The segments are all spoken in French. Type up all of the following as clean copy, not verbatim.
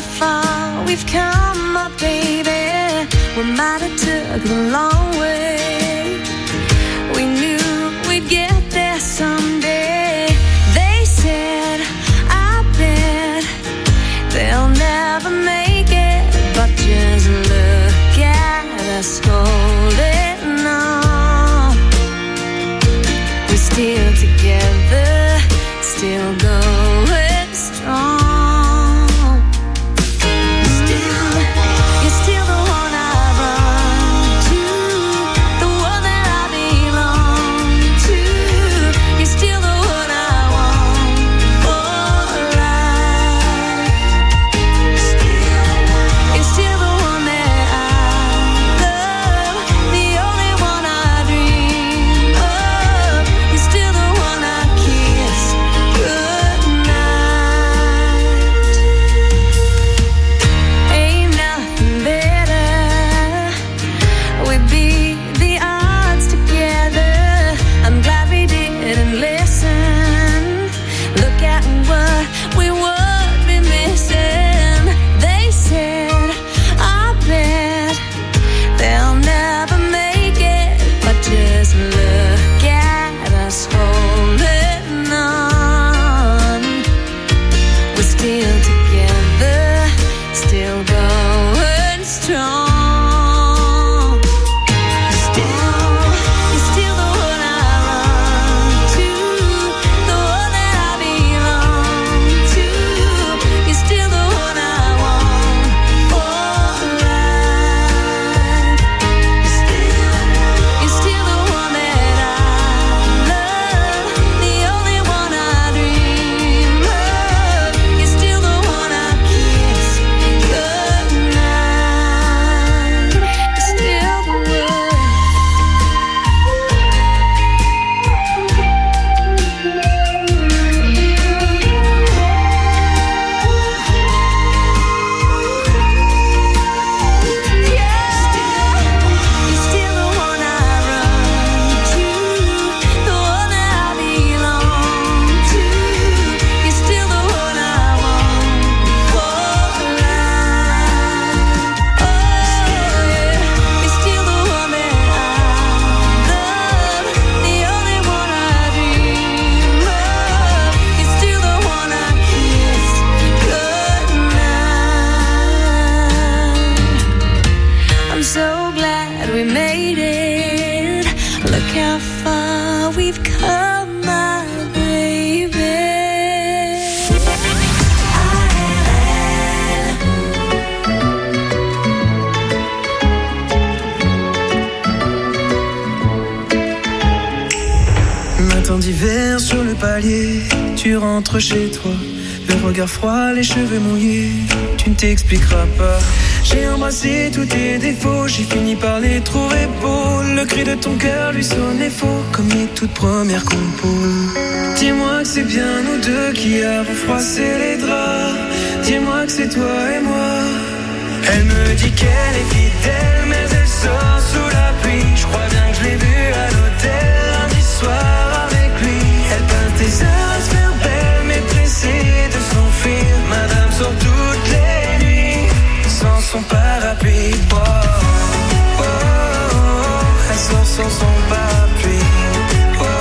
far we've come, my baby. We might have took the long way. We knew we'd get there someday. They said, I bet they'll never make it, but just look at us holding on. We're still together, still going strong. Tu rentres chez toi, le regard froid, les cheveux mouillés, tu ne t'expliqueras pas. J'ai embrassé tous tes défauts, j'ai fini par les trouver beaux. Le cri de ton cœur lui sonnait faux, comme les toutes premières compos. Dis-moi que c'est bien nous deux qui avons froissé les draps. Dis-moi que c'est toi et moi. Elle me dit qu'elle est fidèle, mais elle sort sous la pluie. Je crois bien que je l'ai vue à l'hôtel lundi soir avec lui. Elle peint tes heures à se faire belle, mais pressée de s'enfuir. Madame sort toutes les nuits sans son parapluie. Oh, oh, oh, elle sort sans son parapluie. Oh, oh,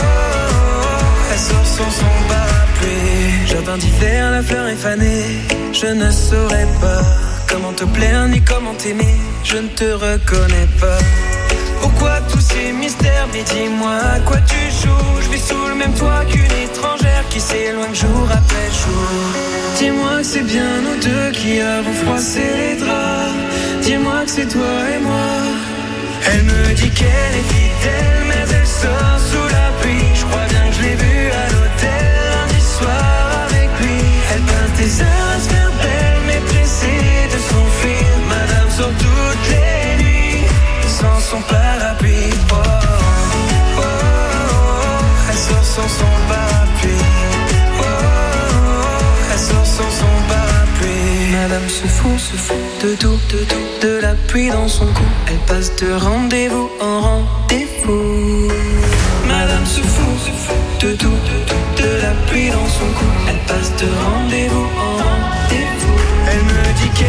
oh, elle sort sans son parapluie. Jardin d'hiver, la fleur est fanée. Je ne saurais pas comment te plaire ni comment t'aimer. Je ne te reconnais pas. Pourquoi tous ces mystères? Mais dis-moi à quoi tu joues. Je vis sous le même toit qu'une étrangère qui s'éloigne jour après jour. Dis-moi que c'est bien nous deux qui avons froissé les draps. Dis-moi que c'est toi et moi. Elle me dit qu'elle est fidèle, mais elle sort sous la pluie. Je crois bien que je l'ai vue à l'hôtel lundi soir avec lui. Elle peint tes heures à se faire belle, mais pressée de s'enfuir. Madame sort toutes les nuits sans son parapluie. Oh, oh, oh, oh, elle sort sans son parapluie. Oh, oh, oh, elle sort sans son parapluie. Madame se fout de tout, de la pluie dans son cou. Elle passe de rendez-vous en rendez-vous. Madame se fout de tout, de la pluie dans son cou. Elle passe de rendez-vous en rendez-vous. Elle me dit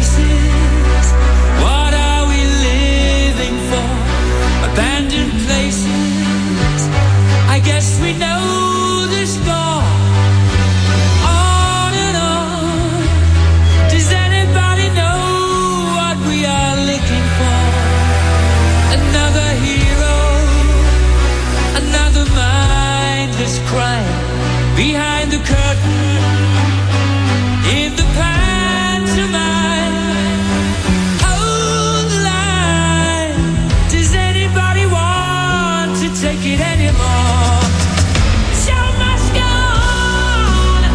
faces. What are we living for? Abandoned places. I guess we know the score. On and on. Does anybody know what we are looking for? Another hero, another mindless crime behind the curtain. In the pantomime, hold the line. Does anybody want to take it anymore? The show must go on.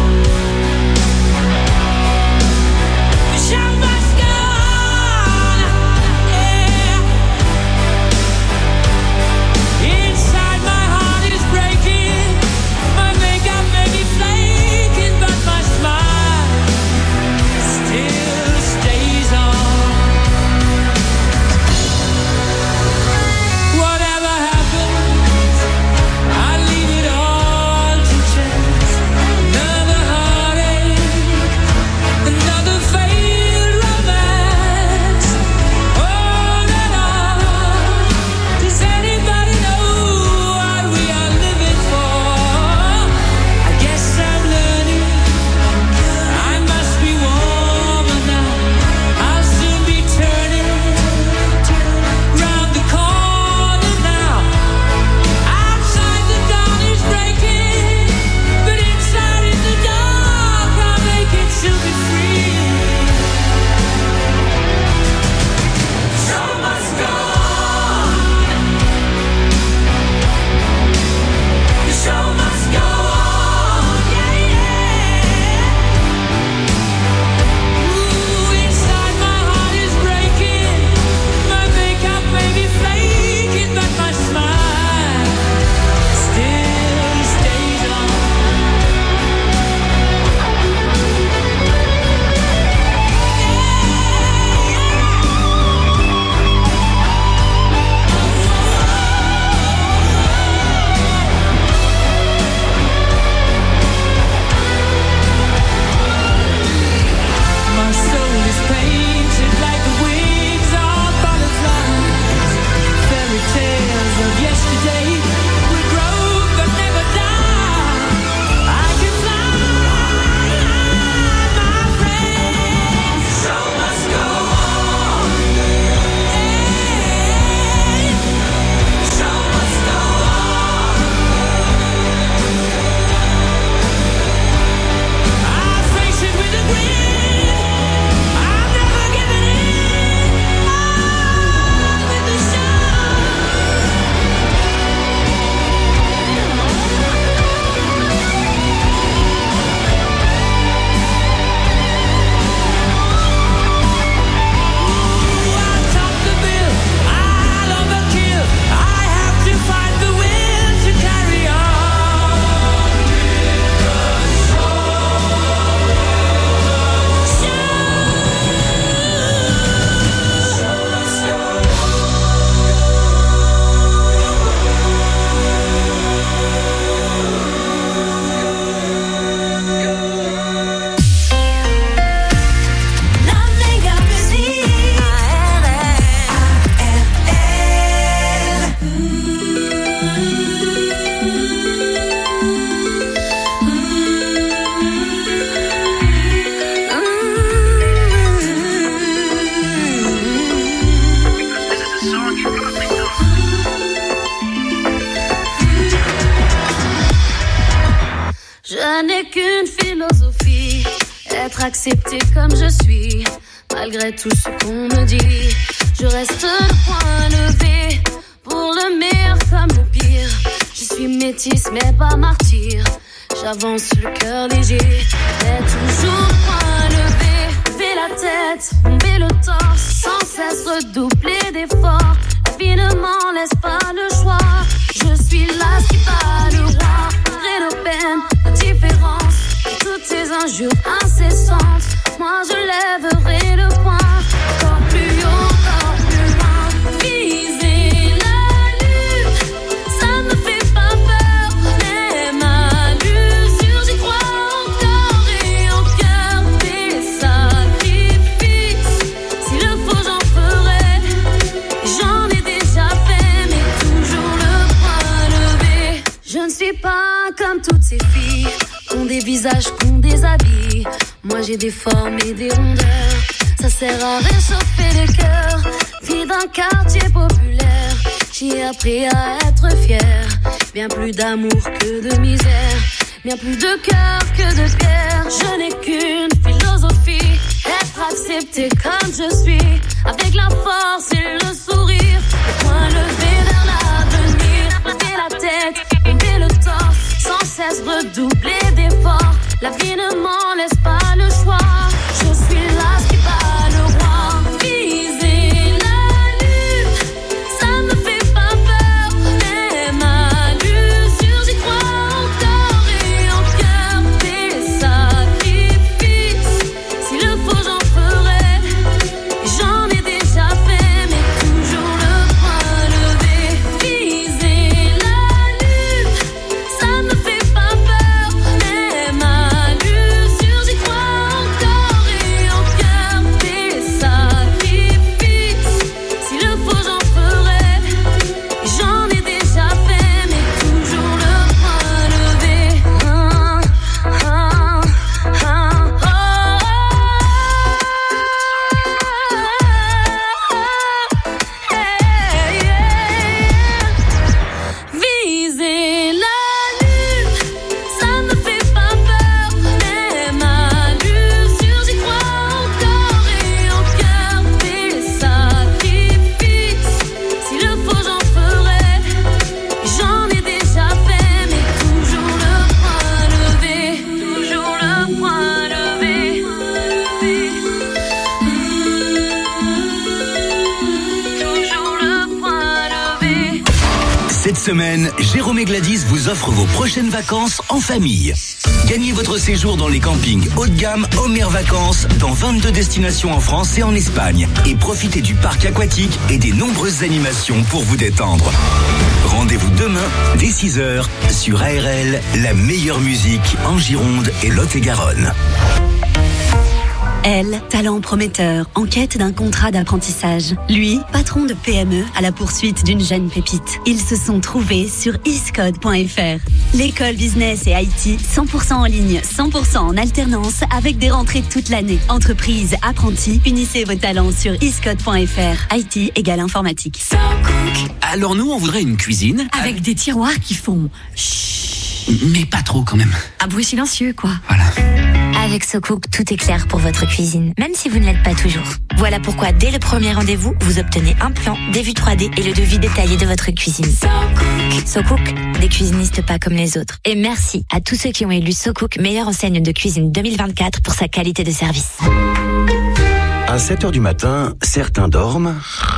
The show must go on. Yeah. Inside my heart is breaking. My makeup may be flaking, but my smile still stays on. Whatever happens, I leave it all to chance. Another heartache, another failed romance. On and on. Does anybody know what we are living for? I guess I'm learning. I must be warmer now. I'll soon be turning round the corner now. Outside the dawn is breaking, but inside in the dark I'll make it to be free. The show must go on. The show must go on. Yeah, yeah. Ooh, inside my heart is breaking. My makeup may be flaking, but my smile still stays on. My soul is painted like the wings of butterflies. Fairy tales of yesterday will grow but never die. I can fly, my friend. The show must go on. The show must go on. I face it with a grin. I'm never giving in. On with the show. I'll top the bill. I'll overkill. I have to find the will to carry on. Nothing got me see. Je n'ai qu'une philosophie, être accepté comme je suis, malgré tout ce qu'on me dit. Je reste le point levé, pour le meilleur comme le pire. Je suis métisse mais pas martyr, j'avance le cœur léger, mais toujours le point levé. Lever la tête, bomber le torse, sans cesse redoubler d'efforts. La vie ne m'en laisse pas le choix, je suis là qui bat le roi. Malgré nos peines, l'indifférence, toutes ces injures incessantes, moi je lèverai le poing, encore plus haut, encore plus loin. Viser la lune, ça me fait pas peur, même à l'usure, j'y crois encore et en cœur des sacrifices. des visages qu'on déshabille. Moi j'ai des formes et des rondeurs. Ça sert à réchauffer les cœurs. Fille d'un quartier populaire, j'y ai appris à être fière. Bien plus d'amour que de misère, bien plus de cœur que de pierre. Je n'ai qu'une philosophie, être accepté comme je suis, avec la force et le sourire, le poing levé vers l'avenir. Lever la tête, tomber le torse, sans cesse redoubler d'efforts. La vie ne m'en laisse pas le choix. Je suis là qui bat le roi. Viser la lune, ça me fait pas peur. Même à l'usure, j'y crois encore et en cœur. Des sacrifices, s'il le faut j'en ferai. J'en ai déjà fait, mais toujours le point levé. Viser la lune, ça me fait pas peur. Même à l'usure, j'y crois encore et en cœur. Des sacrifices, s'il le faut j'en ferai. J'en ai déjà fait, mais toujours le point levé. Viser la lune, ça me fait pas peur. Même à l'usure, j'y crois encore et en cœur. Des sacrifices, s'il le faut j'en ferai. J'en ai déjà fait, mais toujours le point levé. Toujours le point levé. Toujours le point levé. Cette semaine, Jérôme et Gladys vous offrent vos prochaines vacances en famille. Gagnez votre séjour dans les campings haut de gamme Homer Vacances dans 22 destinations en France et en Espagne. Et profitez du parc aquatique et des nombreuses animations pour vous détendre. Rendez-vous demain, dès 6h, sur ARL, la meilleure musique en Gironde et Lot-et-Garonne. Elle, talent prometteur, en quête d'un contrat d'apprentissage. Lui, patron de PME à la poursuite d'une jeune pépite. Ils se sont trouvés sur iscode.fr. L'école business et IT, 100% en ligne, 100% en alternance, avec des rentrées toute l'année. Entreprise, apprentis, unissez vos talents sur iscode.fr. IT égale informatique. Alors nous, on voudrait une cuisine Avec des tiroirs qui font chut. mais pas trop quand même. Un bruit silencieux, quoi. Voilà. Avec SoCook, tout est clair pour votre cuisine, même si vous ne l'êtes pas toujours. Voilà pourquoi, dès le premier rendez-vous, vous obtenez un plan, des vues 3D et le devis détaillé de votre cuisine. SoCook, des cuisinistes pas comme les autres. Et merci à tous ceux qui ont élu SoCook meilleure enseigne de cuisine 2024 pour sa qualité de service. À 7h du matin, certains dorment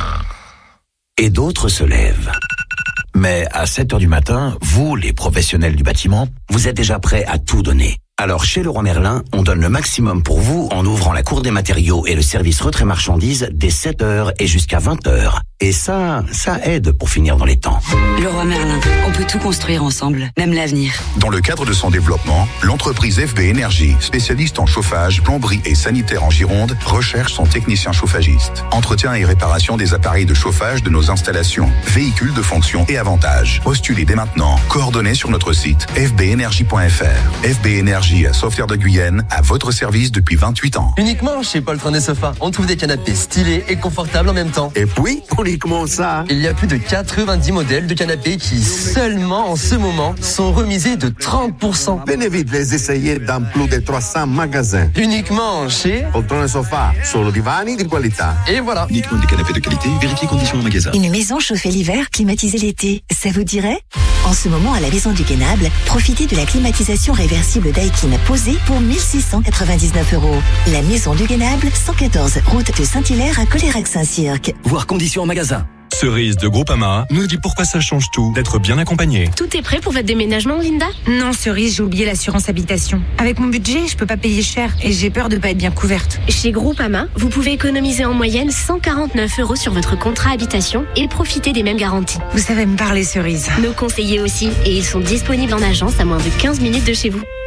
et d'autres se lèvent. Mais à 7h du matin, vous, les professionnels du bâtiment, vous êtes déjà prêts à tout donner. Alors chez Leroy Merlin, on donne le maximum pour vous en ouvrant la cour des matériaux et le service retrait marchandises dès 7h et jusqu'à 20h. Et ça aide pour finir dans les temps. Leroy Merlin, on peut tout construire ensemble, même l'avenir. Dans le cadre de son développement, l'entreprise FB Énergie, spécialiste en chauffage, plomberie et sanitaire en Gironde, recherche son technicien chauffagiste. Entretien et réparation des appareils de chauffage de nos installations, véhicules de fonction et avantages. Postulez dès maintenant. Coordonnées sur notre site fbenergie.fr. FB Énergie à Sauveterre de Guyenne, à votre service depuis 28 ans. Uniquement chez Paul Train des Sofas, on trouve des canapés stylés et confortables en même temps. Et puis, uniquement ça. Il y a plus de 90 modèles de canapés qui, seulement en ce moment, sont remisés de 30%. Venez vite les essayer dans plus de 300 magasins. Uniquement chez Paul Train des Sofas, solo divani di qualità. Et voilà. Uniquement des canapés de qualité, vérifiez conditions en magasin. Une maison chauffée l'hiver, climatisée l'été, ça vous dirait ? En ce moment, à la Maison du Guénable, profitez de la climatisation réversible Daikin posée pour 1 699 €. La Maison du Guénable, 114 route de Saint-Hilaire à Colérac-Saint-Cirque. Voir conditions en magasin. Cerise de Groupama nous dit pourquoi ça change tout d'être bien accompagné. Tout est prêt pour votre déménagement, Linda ? Non, Cerise, j'ai oublié l'assurance habitation. Avec mon budget, je peux pas payer cher et j'ai peur de pas être bien couverte. Chez Groupama, vous pouvez économiser en moyenne 149 € sur votre contrat habitation et profiter des mêmes garanties. Vous savez me parler, Cerise. Nos conseillers aussi, et ils sont disponibles en agence à moins de 15 minutes de chez vous.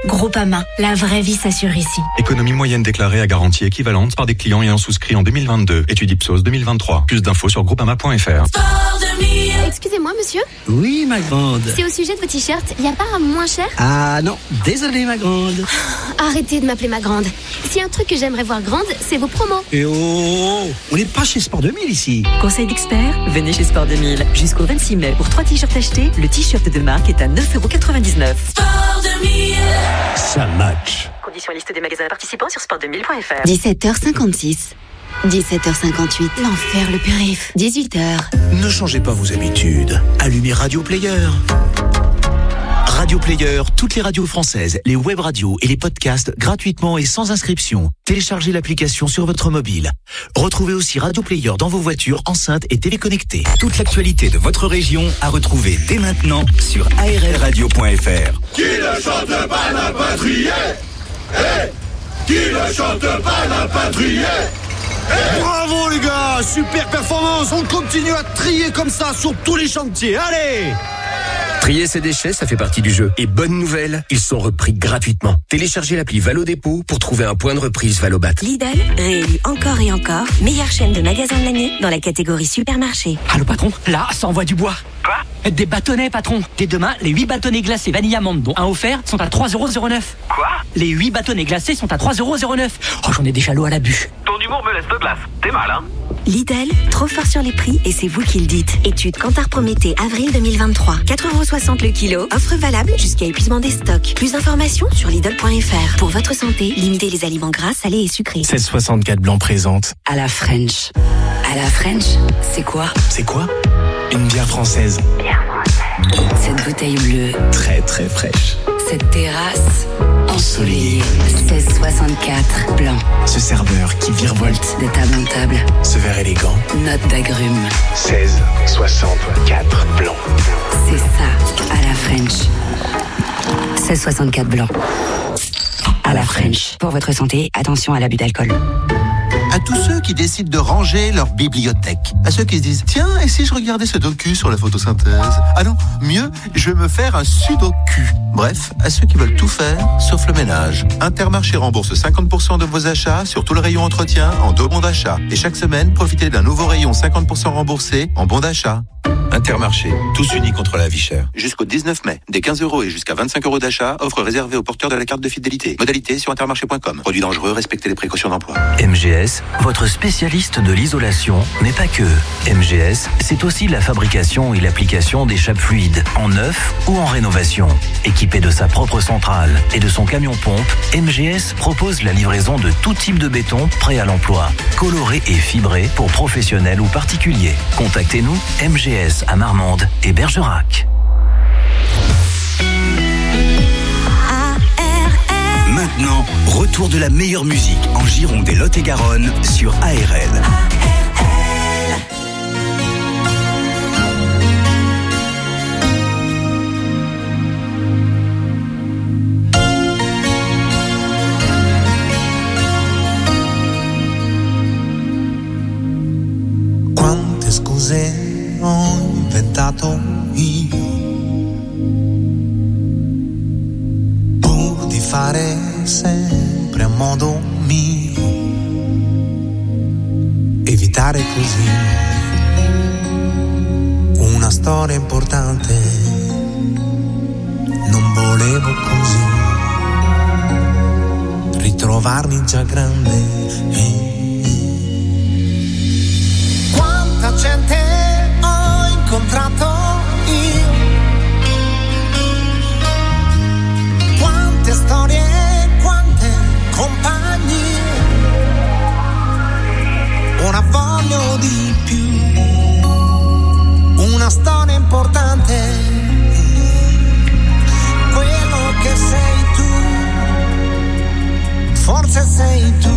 Groupama, la vraie vie s'assure ici. Économie moyenne déclarée à garantie équivalente par des clients ayant souscrit en 2022. Étude Ipsos 2023. Plus d'infos sur groupama.fr. Excusez-moi, monsieur. Oui, ma grande. C'est au sujet de vos t-shirts. Y a pas un moins cher? Ah non, désolé, ma grande. Arrêtez de m'appeler ma grande. S'il y a un truc que j'aimerais voir grande, c'est vos promos. Et oh, on n'est pas chez Sport 2000 ici. Conseil d'expert, venez chez Sport 2000. Jusqu'au 26 mai, pour 3 t-shirts achetés, le t-shirt de marque est à 9,99 €. Sport 2000. Ça match. Conditions et liste des magasins participants sur sport2000.fr. 17h56. 17h58. L'enfer, le périph'. 18h. Ne changez pas vos habitudes. Allumez Radio Player. Radio Player, toutes les radios françaises, les web radios et les podcasts gratuitement et sans inscription. Téléchargez l'application sur votre mobile. Retrouvez aussi Radio Player dans vos voitures, enceintes et téléconnectées. Toute l'actualité de votre région à retrouver dès maintenant sur arlradio.fr. Qui ne chante pas n'a pas trié. Qui ne chante pas n'a pas trié. Bravo les gars, super performance. On continue à trier comme ça sur tous les chantiers. Allez! Trier ses déchets, ça fait partie du jeu. Et bonne nouvelle, ils sont repris gratuitement. Téléchargez l'appli Valo Dépôt pour trouver un point de reprise Valobat. Lidl, réélu encore et encore, meilleure chaîne de magasins de l'année dans la catégorie supermarché. Allô patron, là, ça envoie du bois. Quoi? Des bâtonnets patron. Dès demain, les 8 bâtonnets glacés vanille amande dont un offert sont à 3,09 €. Quoi? Les 8 bâtonnets glacés sont à 3,09 €. Oh, j'en ai déjà l'eau à la bûche. Ton humour me laisse de glace. T'es mal, hein? Lidl, trop fort sur les prix et c'est vous qui le dites. Étude Kantar Prométhée, avril 2023. 4,60 € le kilo. Offre valable jusqu'à épuisement des stocks. Plus d'informations sur Lidl.fr. Pour votre santé, limitez les aliments gras, salés et sucrés. 1664 Blanc présente. À la French. À la French, c'est quoi? C'est quoi? Une bière française. Cette bouteille bleue. Très très fraîche. Cette terrasse ensoleillée. 1664 Blanc. Ce serveur qui virevolte de table en table. Ce verre élégant. Note d'agrumes. 1664 Blanc. C'est ça, à la French. 1664 Blanc. À la French. Pour votre santé, attention à l'abus d'alcool. À tous ceux qui décident de ranger leur bibliothèque. À ceux qui se disent, tiens, et si je regardais ce docu sur la photosynthèse? Ah non, mieux, je vais me faire un sudoku. Bref, à ceux qui veulent tout faire, sauf le ménage. Intermarché rembourse 50% de vos achats sur tout le rayon entretien en 2 bons d'achat. Et chaque semaine, profitez d'un nouveau rayon 50% remboursé en bons d'achat. Intermarché, tous unis contre la vie chère. Jusqu'au 19 mai, des 15 € et jusqu'à 25 € d'achat, offre réservée aux porteurs de la carte de fidélité. Modalité sur intermarché.com. Produit dangereux, respectez les précautions d'emploi. MGS, votre spécialiste de l'isolation, mais pas que. MGS, c'est aussi la fabrication et l'application d'échappes fluides, en neuf ou en rénovation. Équipé de sa propre centrale et de son camion-pompe, MGS propose la livraison de tout type de béton prêt à l'emploi, coloré et fibré pour professionnels ou particuliers. Contactez-nous, MGS à Marmande et Bergerac. Maintenant, retour de la meilleure musique en Gironde et Lot-et-Garonne sur ARL. Quante scuse ho inventato io pur di fare sempre a modo mio, evitare così una storia importante. Non volevo così ritrovarmi già grande. Quanta gente ho incontrato io, quante storie, quante compagnie, ora voglio di più, una storia importante, quello che sei tu, forse sei tu.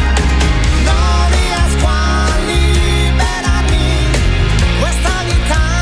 Questa vita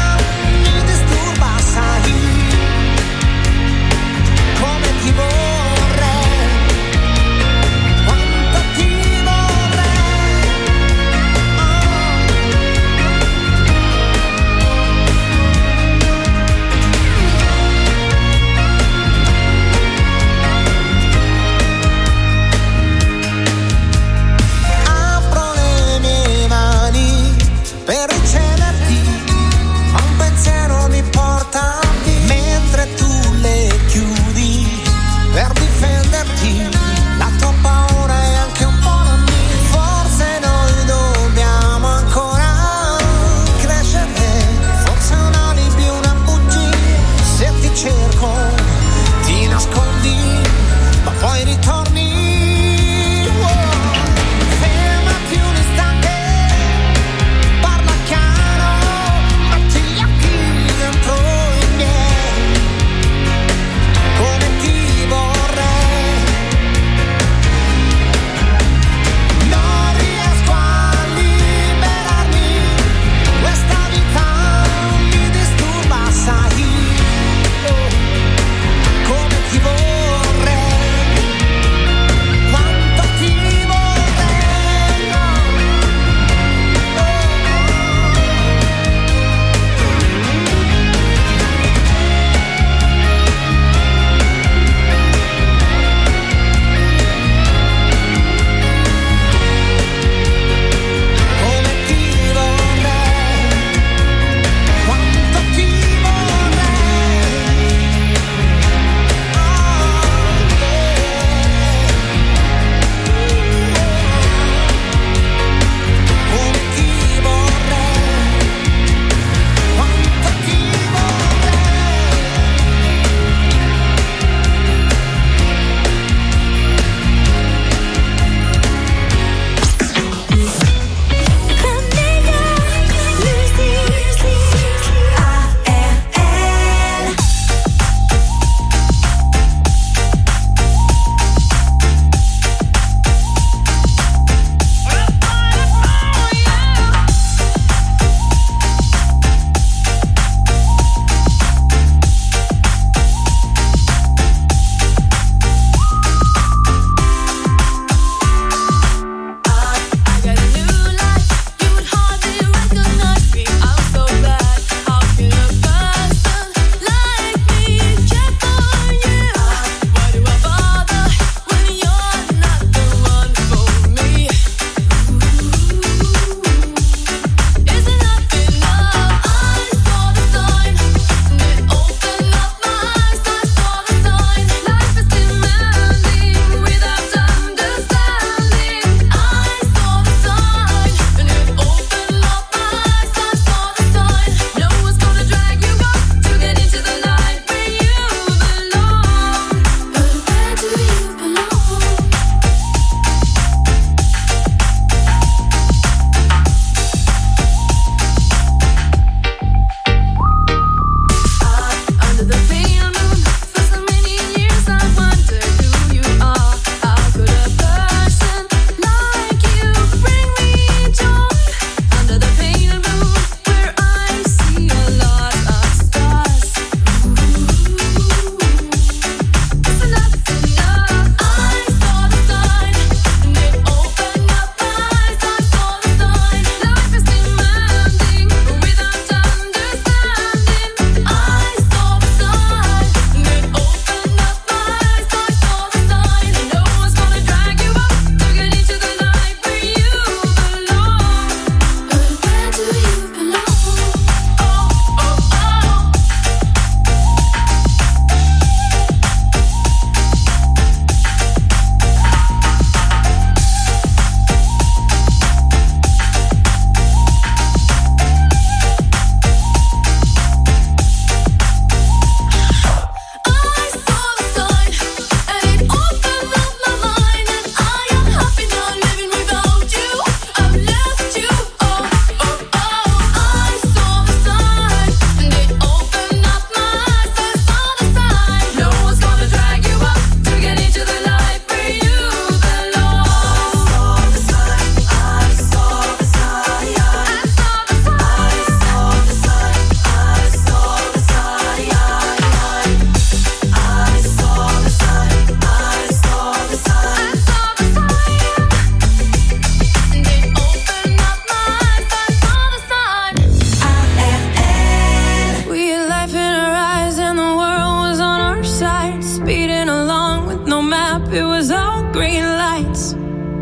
it was all green lights.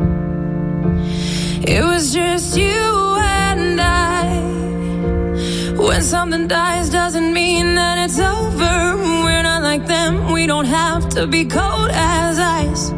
It was just you and I. When something dies doesn't mean that it's over. We're not like them, we don't have to be cold as ice.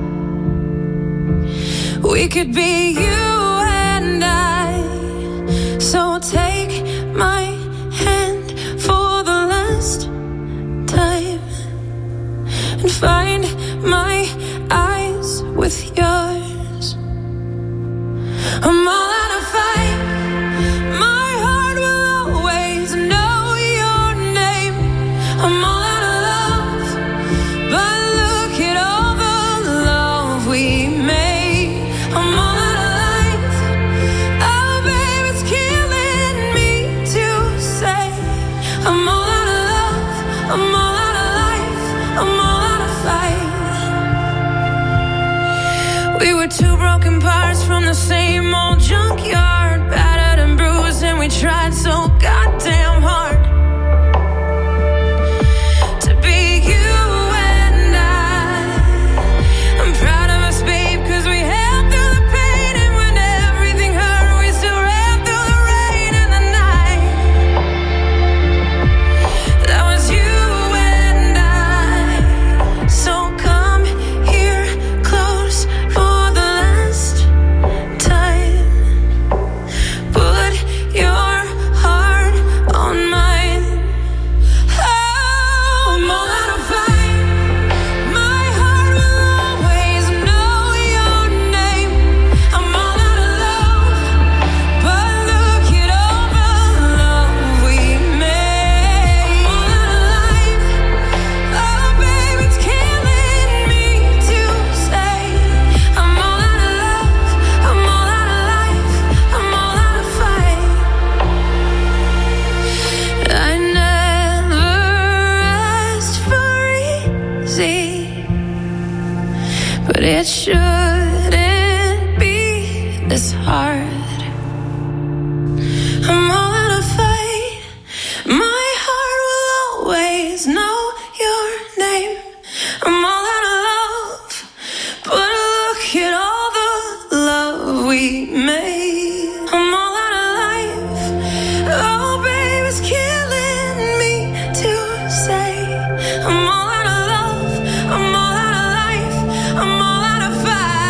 We could be you and I. So take my hand for the last time and find my eyes with yours. I'm all out of fight. My heart will always know your name. I'm all out of love, but look at all the love we made. I'm all out of life. Oh, babe, it's killing me to say. I'm all out of love. I'm all out of life. I'm all out of fight. We were two broken parts from the same old junkyard, battered and bruised, and we tried so goddamn hard to be you and I. I'm proud of us, babe, 'cause we held through the pain, and when everything hurt, we still ran through the rain and the night. That was you and I. So come here close for the last time. Put your heart on mine. Oh, I'm all out of fight. My heart will always know your name. I'm all out of love, but look at all the love we made. I'm all out of life. Oh, babe, it's killing me to say. I'm all out of love. I'm all out of life. I'm all out of fight. I never asked for easy, but it shouldn't be this hard. I'm all out of fight. My heart will always know your name. I'm all out of love, but look at all the love we made. I'm all out of life. Oh, babe, it's killing me to say. I'm all out of love. I'm all out of life. I'm all out of fight.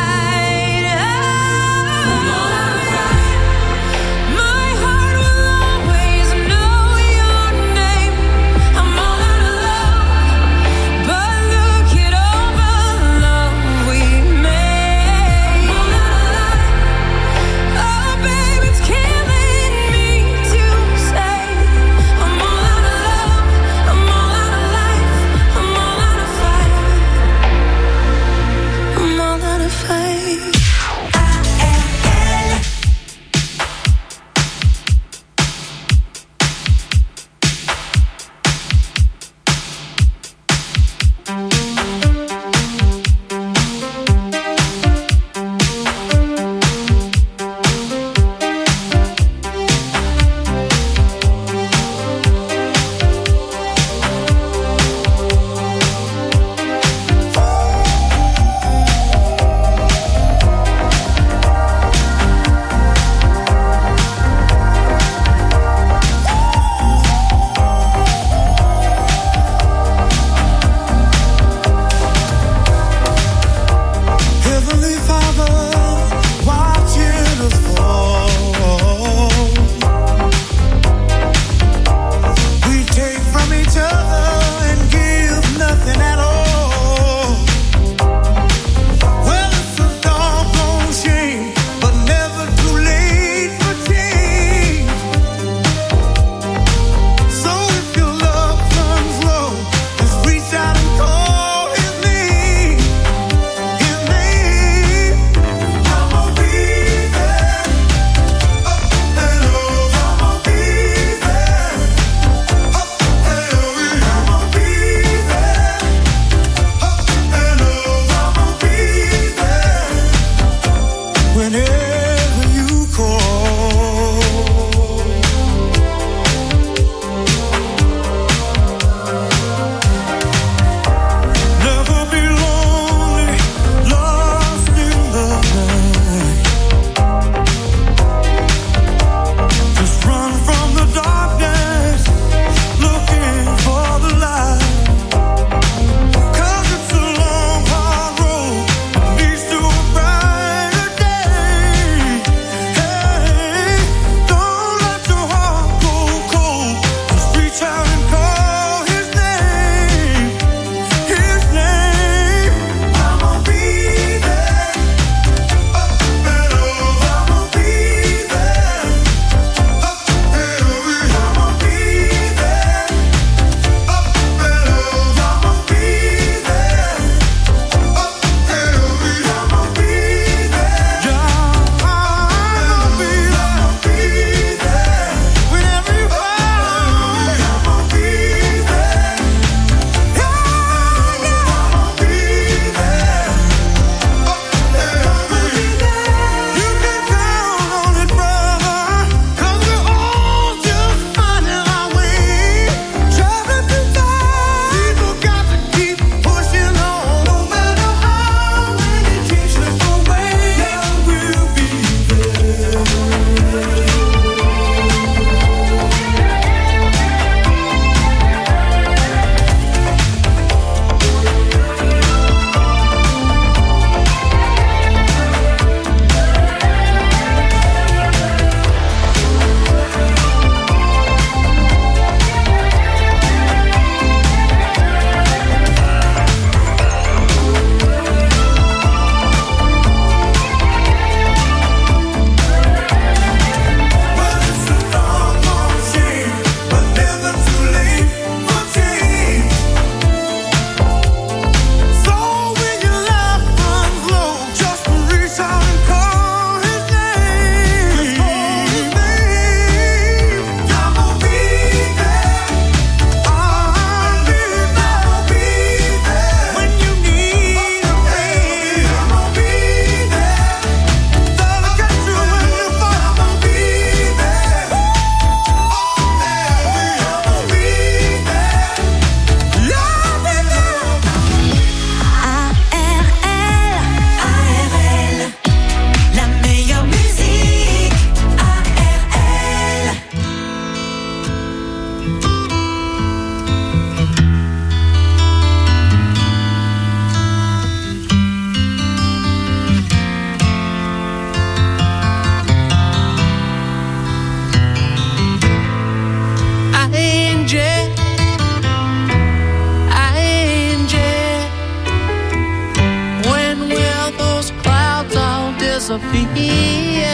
Sophia.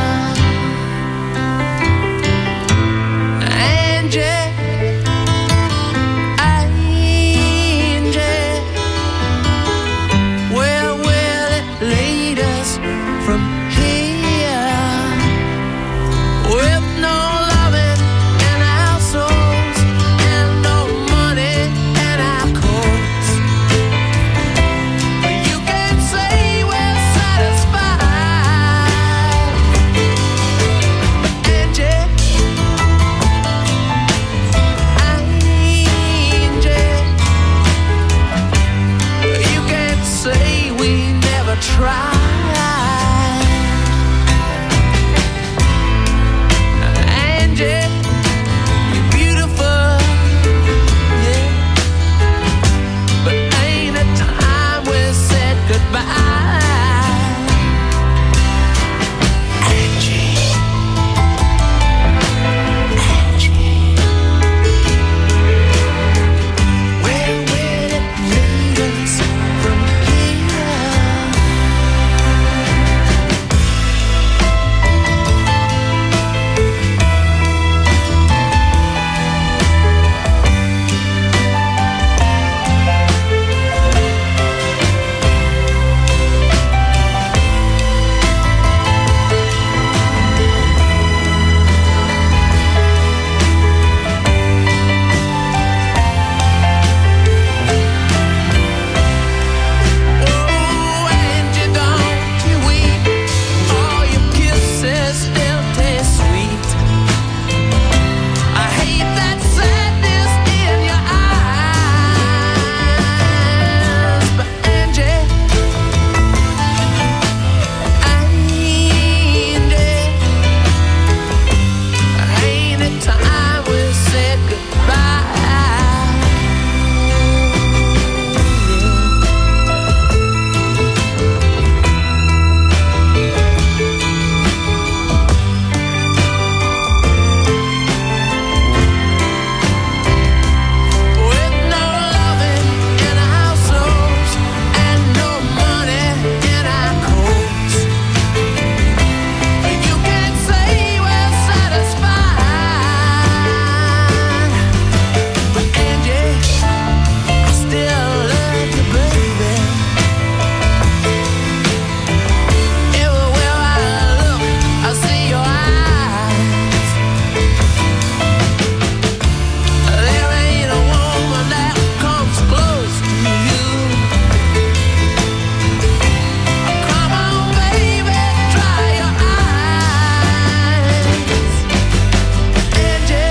Angie, Angie, where will it lead us from here? With no loving in our souls and no money in our coats, you can say we're satisfied. Angie, Angie, you can say we never tried. Angie, you're beautiful, yeah, but ain't it time we said goodbye? Angie, Angie, where will it lead us from here? Oh, Angie, don't you weep. All your kisses still taste sweet. I hate that sadness in your eyes, but Angie, ain't it time we said goodbye? With no loving in our souls and no money in our coats, you can say we're satisfied. But Angie, I still love you, baby. Everywhere I look, I see your eyes. There ain't a woman that comes close to you. Come on, baby, dry your eyes. Angie,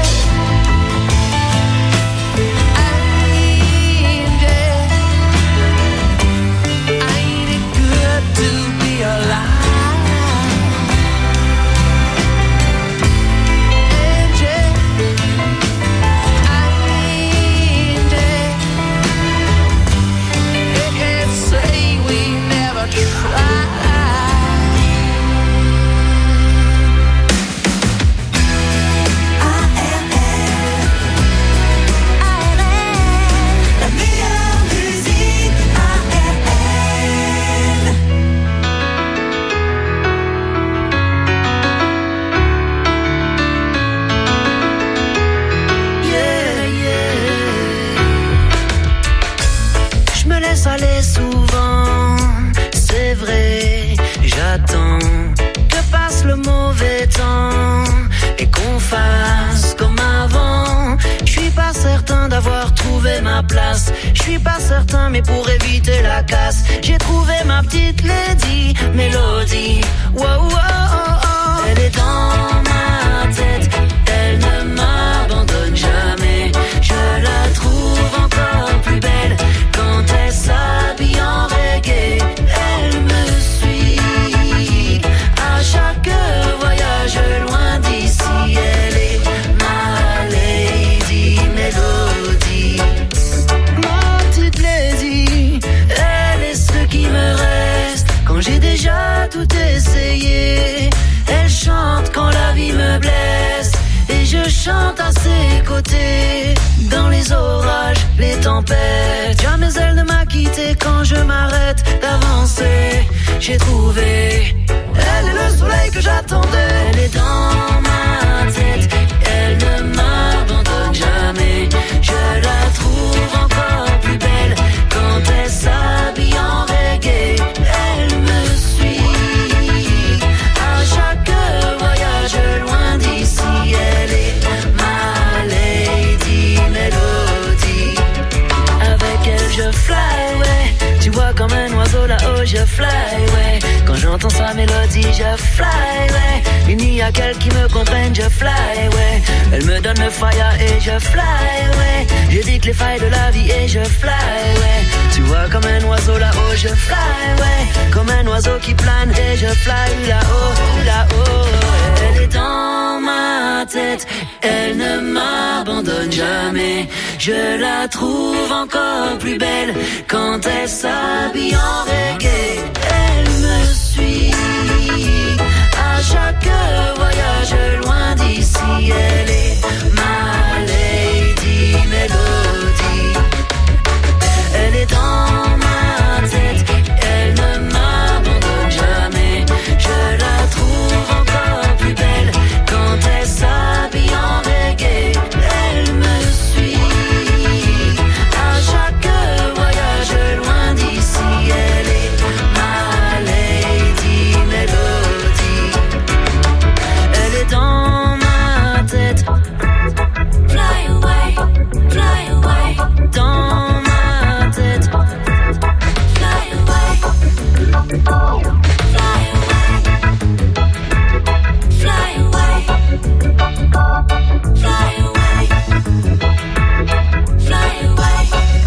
ain't it good to be alive? Angie, you can't say we never tried. La meilleure musique Je me laisse aller souvent, c'est vrai. J'attends que passe le mauvais temps et qu'on fasse comme avant. Je suis pas certain d'avoir trouvé ma place. Je suis pas certain, mais pour éviter la casse, j'ai trouvé ma petite lady Mélodie. Wow, wow, oh, oh. Elle est dans ma tête, elle ne m'abandonne jamais. Je la trouve encore plus belle quand elle s'habille en reggae. Elle me suit à chaque voyage loin d'ici. Elle est ma lady Mélodie. Ma petite lady, elle est ce qui me reste quand j'ai déjà tout essayé. Elle chante quand la vie me blesse et je chante à ses côtés. Dans les orages, les tempêtes, jamais elle ne m'a quitté quand je m'arrête d'avancer. J'ai trouvé là-haut, je fly, ouais. Quand j'entends sa mélodie, je fly, ouais. Il n'y a qu'elle qui me comprenne, je fly, ouais. Elle me donne le fire et je fly, ouais. J'évite les failles de la vie et je fly, ouais. Tu vois comme un oiseau là-haut, je fly, ouais. Comme un oiseau qui plane et je fly là-haut, là-haut. Elle est dans ma tête, elle ne m'abandonne jamais. Je la trouve encore plus belle quand elle s'habille en reggae. Elle me suit à chaque voyage loin d'ici. Elle est ma lady mélodie. Elle est dans ma tête, elle ne m'abandonne jamais. Je la trouve encore plus belle quand elle s'habille en reggae. Elle me suit à chaque voyage loin d'ici. Elle est ma lady mélodie. Elle est dans ma tête. Fly away, dans ma tête. Fly away, fly away, fly away, fly away, fly away.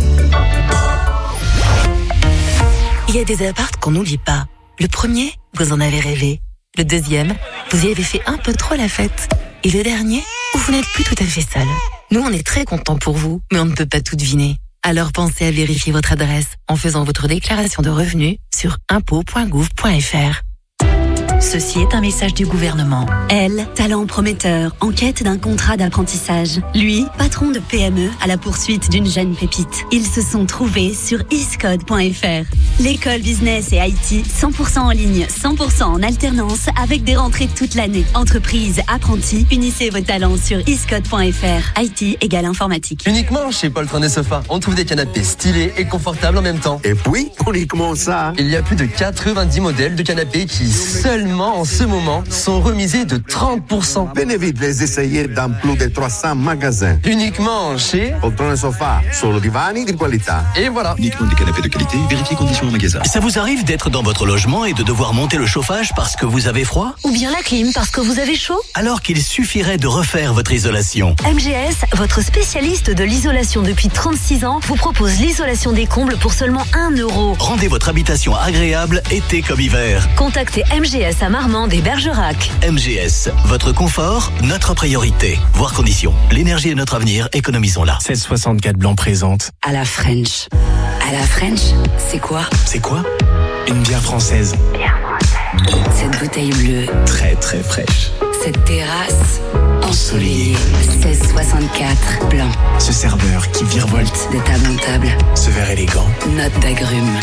Il y a des apparts qu'on n'oublie pas. Le premier, vous en avez rêvé. Le deuxième, vous y avez fait un peu trop la fête. Et le dernier, où vous n'êtes plus tout à fait seul. Nous, on est très contents pour vous, mais on ne peut pas tout deviner. Alors pensez à vérifier votre adresse en faisant votre déclaration de revenus sur impôts.gouv.fr. Ceci est un message du gouvernement. Elle, talent prometteur, en quête d'un contrat d'apprentissage. Lui, patron de PME, à la poursuite d'une jeune pépite. Ils se sont trouvés sur iscode.fr. L'école business et IT, 100% en ligne, 100% en alternance, avec des rentrées toute l'année. Entreprise, apprentis, unissez vos talents sur iscode.fr. IT égale informatique. Uniquement chez Paul Train des Sofas, on trouve des canapés stylés et confortables en même temps. Et puis, uniquement ça. Il y a plus de 90 modèles de canapés qui, seulement en ce moment, sont remisés de 30%. Venez vite les essayer dans plus de 300 magasins. Uniquement chez Poltrone Sofa, solo divani di qualità. Et voilà. Uniquement des canapés de qualité, vérifiez conditions en magasin. Ça vous arrive d'être dans votre logement et de devoir monter le chauffage parce que vous avez froid? Ou bien la clim parce que vous avez chaud? Alors qu'il suffirait de refaire votre isolation. MGS, votre spécialiste de l'isolation depuis 36 ans, vous propose l'isolation des combles pour seulement 1 €. Rendez votre habitation agréable été comme hiver. Contactez MGS à Marmande et Bergerac. MGS, votre confort, notre priorité. Voir conditions. L'énergie est notre avenir, économisons-la. 1664 Blanc présente. À la French. À la French, c'est quoi? C'est quoi? Une bière française. Cette bouteille bleue. Très très fraîche. Cette terrasse ensoleillée. 1664 Blanc. Ce serveur qui virevolte. De table en table. Ce verre élégant. Note d'agrumes.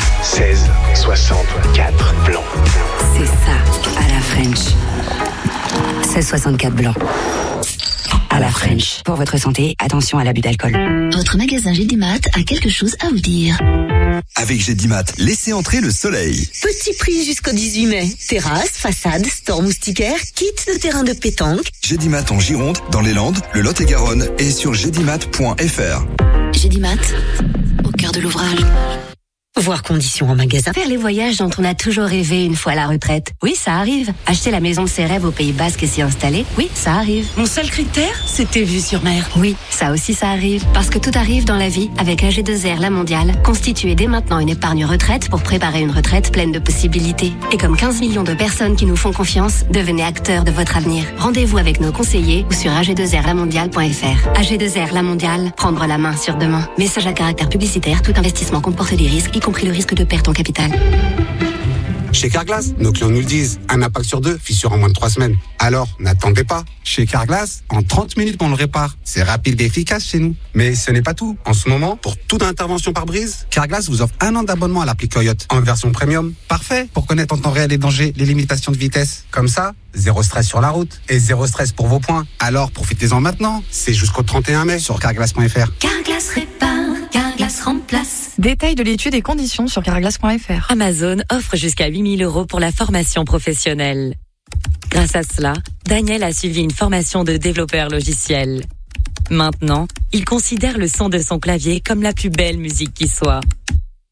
1664 Blanc. C'est ça, à la French. 1664 Blanc. À la French. Pour votre santé, attention à l'abus d'alcool. Votre magasin Gédimat a quelque chose à vous dire. Avec Gédimat, laissez entrer le soleil. Petit prix jusqu'au 18 mai. Terrasse, façade, store moustiquaire, kit de terrain de pétanque. Gédimat en Gironde, dans les Landes, le Lot-et-Garonne et sur gédimat.fr. Gédimat, au cœur de l'ouvrage. Voir conditions en magasin. Faire les voyages dont on a toujours rêvé une fois à la retraite. Oui, ça arrive. Acheter la maison de ses rêves au Pays Basque et s'y installer. Oui, ça arrive. Mon seul critère, c'était vue sur mer. Oui, ça aussi ça arrive. Parce que tout arrive dans la vie avec AG2R La Mondiale. Constituez dès maintenant une épargne retraite pour préparer une retraite pleine de possibilités. Et comme 15 millions de personnes qui nous font confiance, devenez acteurs de votre avenir. Rendez-vous avec nos conseillers ou sur ag2rlamondiale.fr. AG2R La Mondiale, prendre la main sur demain. Message à caractère publicitaire, tout investissement comporte des risques, y compris le risque de perte en capital. Chez Carglass, nos clients nous le disent, un impact sur 2, fissure en moins de 3 semaines. Alors, n'attendez pas. Chez Carglass, en 30 minutes on le répare. C'est rapide et efficace chez nous. Mais ce n'est pas tout. En ce moment, pour toute intervention par brise, Carglass vous offre 1 an d'abonnement à l'appli Coyote en version premium. Parfait pour connaître en temps réel les dangers, les limitations de vitesse. Comme ça, zéro stress sur la route et zéro stress pour vos points. Alors, profitez-en maintenant. C'est jusqu'au 31 mai sur carglass.fr. Carglass répare, Carglass remplace. Détails de l'étude et conditions sur carglass.fr. Amazon offre jusqu'à 8 000 € pour la formation professionnelle. Grâce à cela, Daniel a suivi une formation de développeur logiciel. Maintenant, il considère le son de son clavier comme la plus belle musique qui soit.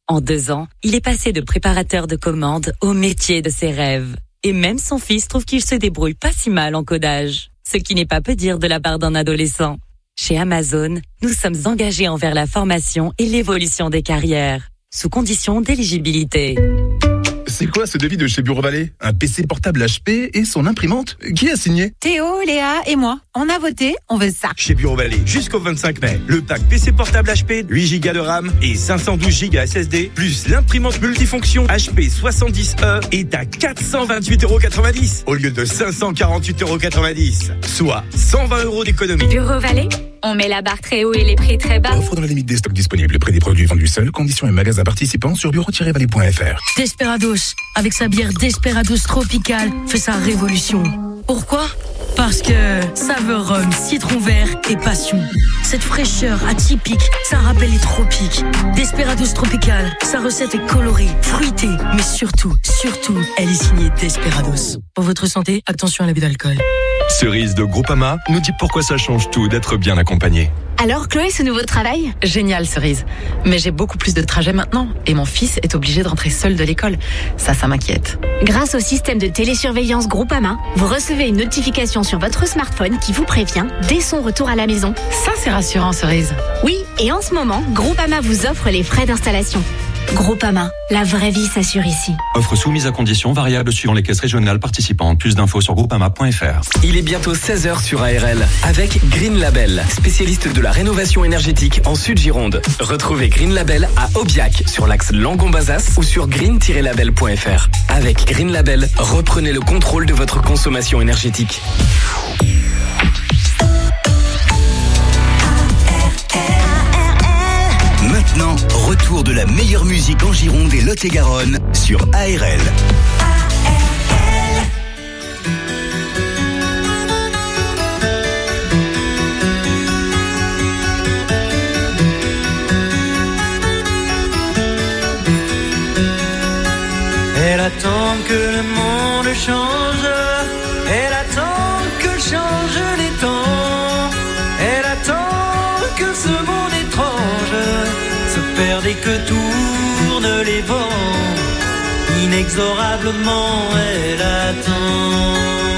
En 2 ans, il est passé de préparateur de commandes au métier de ses rêves. Et même son fils trouve qu'il se débrouille pas si mal en codage. Ce qui n'est pas peu dire de la part d'un adolescent. Chez Amazon, nous sommes engagés envers la formation et l'évolution des carrières, sous condition d'éligibilité. C'est quoi ce devis de chez Bureau Vallée? Un PC portable HP et son imprimante? Qui a signé? Théo, Léa et moi. On a voté, on veut ça. Chez Bureau Vallée, jusqu'au 25 mai, le pack PC portable HP, 8 Go de RAM et 512 Go SSD, plus l'imprimante multifonction HP 70E est à 428,90 € au lieu de 548,90 €, soit 120 € d'économie. Bureau Vallée, on met la barre très haut et les prix très bas. Offre dans la limite des stocks disponibles. Le prix des produits vendus seuls. Conditions et magasins participants sur bureau-vallée.fr. Desperados, avec sa bière Desperados tropicale, fait sa révolution. Pourquoi ? Parce que saveur rhum, citron vert et passion. Cette fraîcheur atypique, ça rappelle les tropiques. Desperados tropical, sa recette est colorée, fruitée, mais surtout, elle est signée Desperados. Pour votre santé, attention à l'abus d'alcool. Cerise de Groupama nous dit pourquoi ça change tout d'être bien accompagné. Alors Chloé, ce nouveau travail ? Génial, Cerise. Mais j'ai beaucoup plus de trajets maintenant et mon fils est obligé de rentrer seul de l'école. Ça m'inquiète. Grâce au système de télésurveillance Groupama, vous recevez une notification sur votre smartphone qui vous prévient dès son retour à la maison. Ça, c'est rassurant, Cerise. Oui, et en ce moment, Groupama vous offre les frais d'installation. Groupama, la vraie vie s'assure ici. Offre soumise à conditions variables suivant les caisses régionales participantes. Plus d'infos sur groupama.fr. Il est bientôt 16h sur ARL avec Green Label, spécialiste de la rénovation énergétique en Sud-Gironde. Retrouvez Green Label à Aubiac sur l'axe Langon-Bazas ou sur green-label.fr. Avec Green Label, reprenez le contrôle de votre consommation énergétique. Maintenant, retour de la meilleure musique en Gironde et Lot-et-Garonne sur ARL. Elle attend que le monde change, elle attend que changent les temps, elle attend que ce monde étrange se perde et que tournent les vents. Inexorablement elle attend.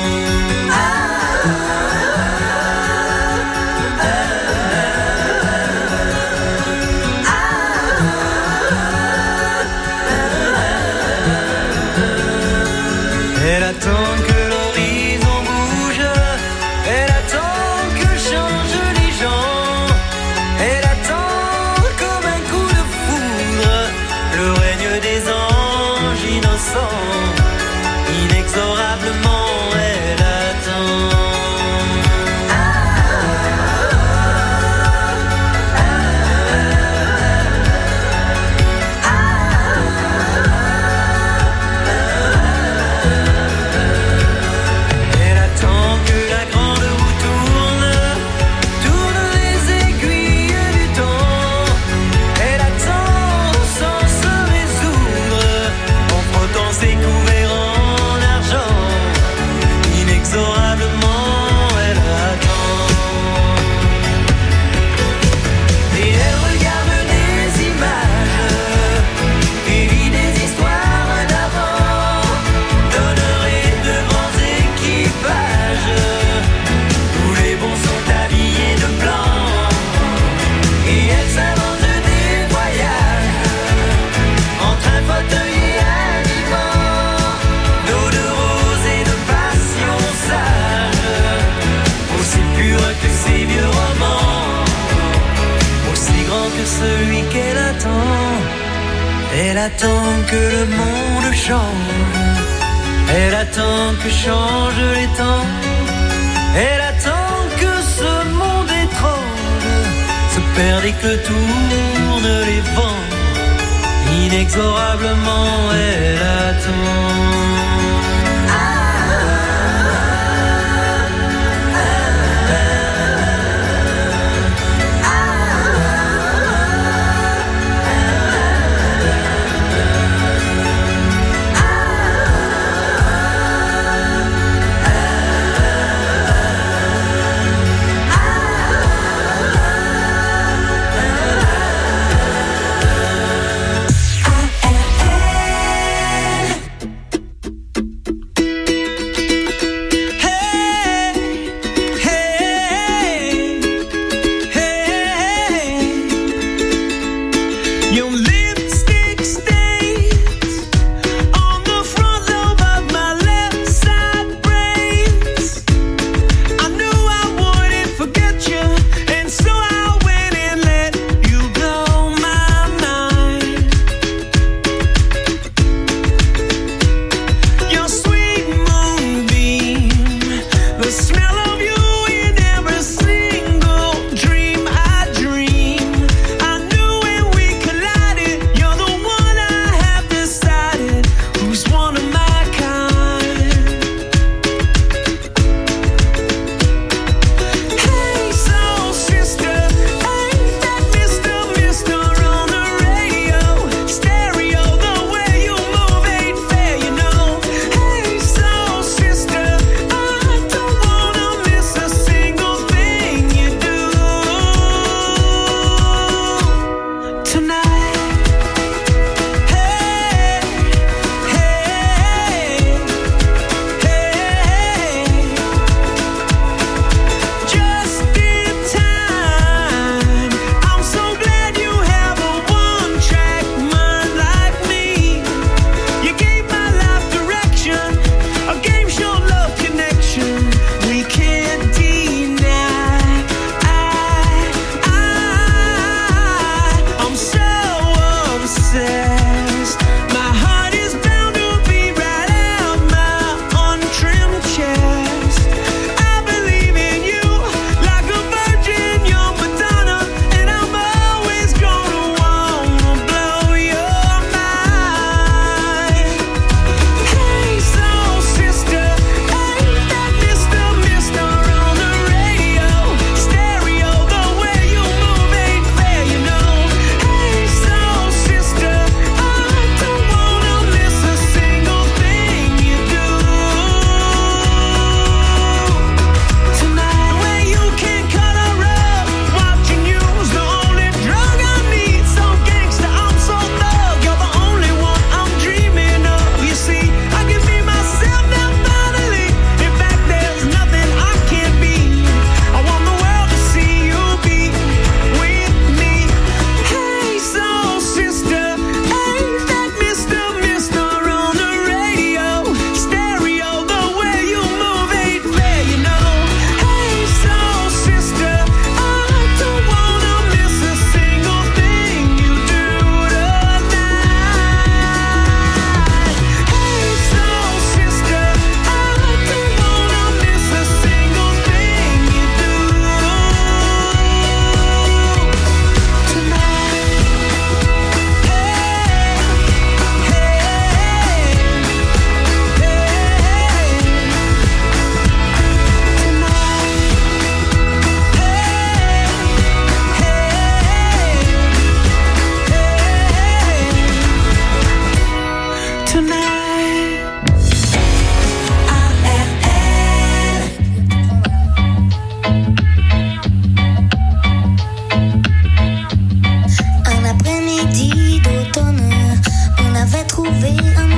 Elle attend que l'horizon bouge, elle attend que changent les gens, elle attend comme un coup de foudre le règne des anges innocents. Inexorablement elle attend. Celui qu'elle attend, elle attend que le monde change, elle attend que changent les temps, elle attend que ce monde étrange se perde et que tournent les vents. Inexorablement elle attend.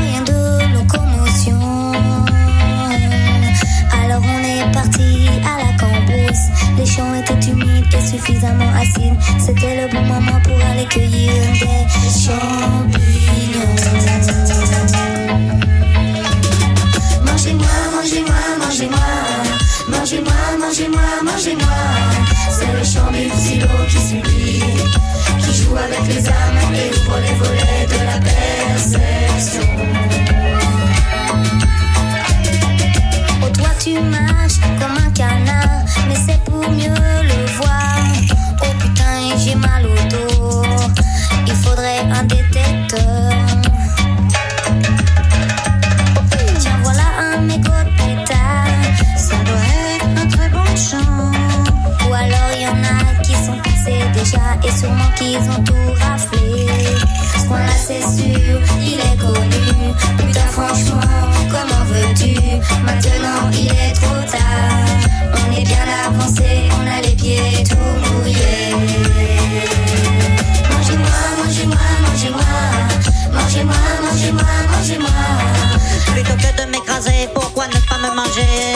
moyen de locomotion. Alors on est parti à la cambrousse. Les champs étaient humides et suffisamment acides. C'était le bon moment pour aller cueillir des champignons. Mangez-moi, mangez-moi, mangez-moi. Mangez-moi, mangez-moi, mangez-moi. C'est le chant du silo qui supplie, qui joue avec les âmes et ouvre les volets de la perception. Oh toi tu marches comme un canard, mais c'est pour mieux le voir. Oh putain j'ai mal au dos, il faudrait un détecteur. Tiens voilà un mégot de pétard, ça doit être un très bon chant. Ou alors y en a qui sont passés déjà et sûrement qu'ils ont tout raflé. Ce point là c'est sûr, il est connu. Putain franchement, comment veux-tu? Maintenant il est trop tard. On est bien avancé, on a les pieds tout mouillés. Mangez-moi, mangez-moi, mangez-moi. Mangez-moi, mangez-moi, mangez-moi. Plutôt que de m'écraser, pourquoi ne pas me manger?